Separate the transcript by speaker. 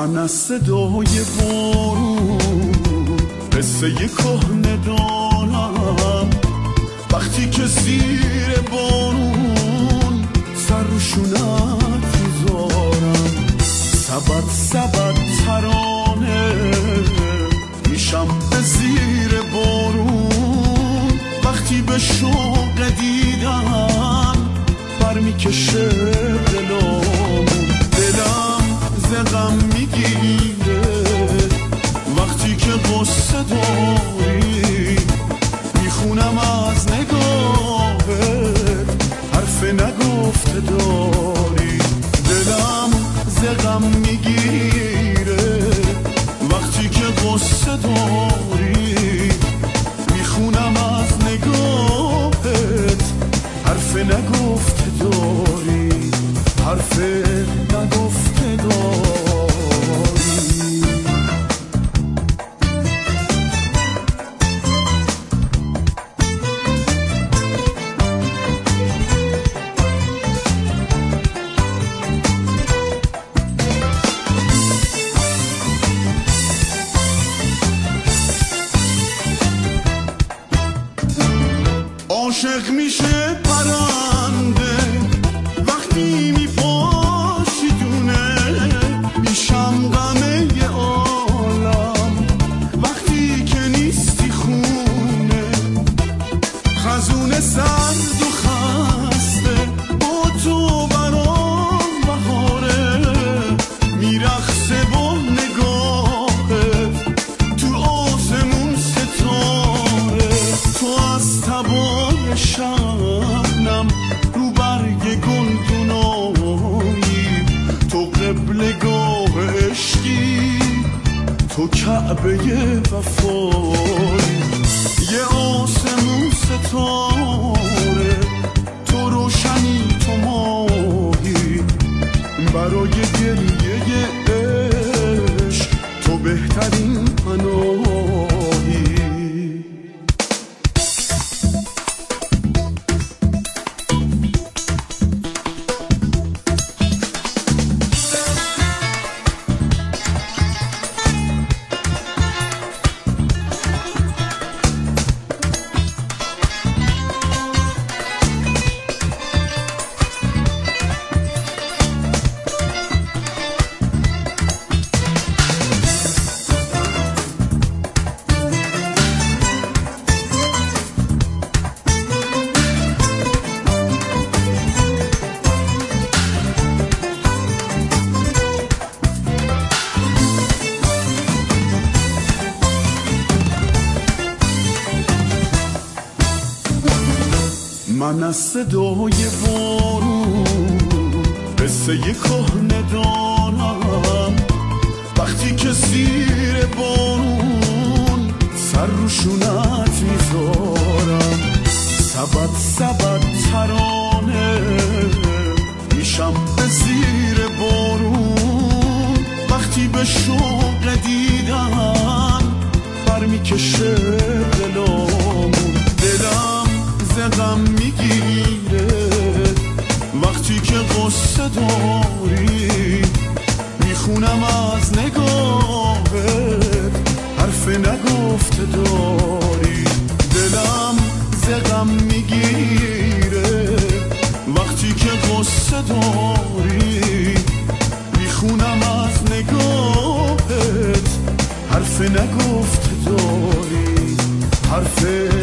Speaker 1: من از صدای بارون قصه کهنه دارم، وقتی که زیر بارون سر رو شونت میذارم، سبد سبد ترانه میشم به زیر بارون، وقتی به شوق دیدن برمیکشه دلامون، دلم ز غم میگیره وقتی که قصه داری، میخونم از نگاهت حرف نگفته داری، دلم ز غم میگیره وقتی که قصه داری، میخونم از نگاهت حرف نگفته داری، حرف نگفته داری. عاشق میشه پرنده وقتی میپاشیدونه، میشم غمه عالم وقتی که نیستی خونه، خزونه سرد و خسته با تو برام بهاره، میرخصه با نگاهت تو آسمون ستاره، تو از تبار شبنم رو برگ گلدونایی، تو قبلگاه عشقی، تو کعبه وفایی، یه آسمون ستاره، تو روشنی تو ماهی، برای گریه عشق تو بهترین پناهی. من از صدای بارون قصه کهنه دارم، وقتی که زیر بارون سر رو شونت میذارم، سبد سبد ترانه میشم به زیر بارون، وقتی به شوق دیدن برمیکشه دلامون، دلم ز غم میگیره وقتی که قصه داری، میخونم از نگاهت حرف نگفته داری، دلم ز غم میگیره وقتی که قصه داری، میخونم از نگاهت حرف نگفته داری، حرف